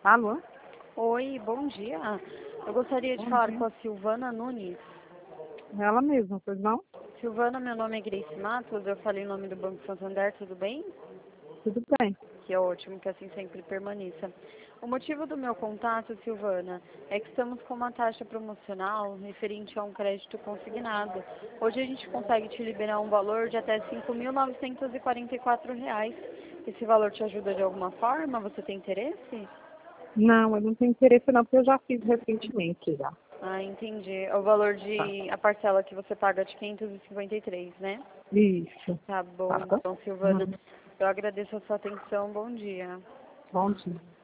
Alô? Oi, bom dia. Eu gostaria de Bom falar dia. com a Silvana Nunes. Ela mesma, pois não? Silvana, meu nome é Grace Matos, eu falei em nome do Banco Santander, tudo bem? Tudo bem. Que é ótimo, que assim sempre permaneça. O motivo do meu contato, Silvana, é que estamos com uma taxa promocional referente a um crédito consignado. Hoje a gente consegue te liberar um valor de até R$ 5.944. Esse valor te ajuda de alguma forma? Você tem interesse? Não, eu não tenho interesse não, porque eu já fiz recentemente já. Ah, entendi. É o valor Tá. a parcela que você paga de 553, né? Isso. Tá bom, Tá bom? então, Silvana, Uhum. eu agradeço a sua atenção. Bom dia. Bom dia.